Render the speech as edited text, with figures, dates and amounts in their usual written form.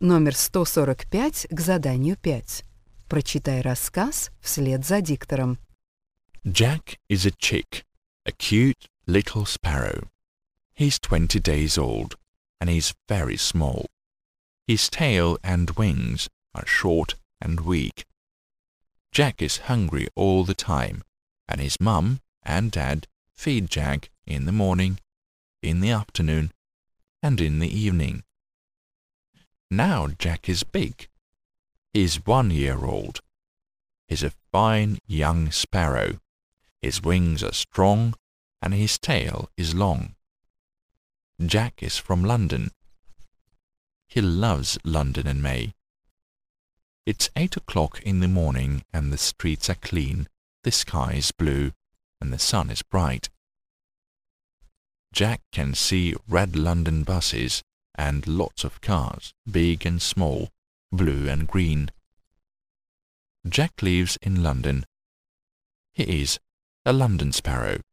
Номер 145 к заданию 5. Прочитай рассказ вслед за диктором. Jack is a chick, a cute little sparrow. He's 20 days old, and he's very small. His tail and wings are short and weak. Jack is hungry all the time, and his mum and dad feed Jack in the morning, in the afternoon, and in the evening. Now Jack is big. He's 1 year old. He's a fine young sparrow. His wings are strong, and his tail is long. Jack is from London. He loves London in May. It's 8 o'clock in the morning, and the streets are clean, the sky is blue, and the sun is bright. Jack can see red London buses and lots of cars, big and small, blue and green. Jack lives in London. He is a London sparrow.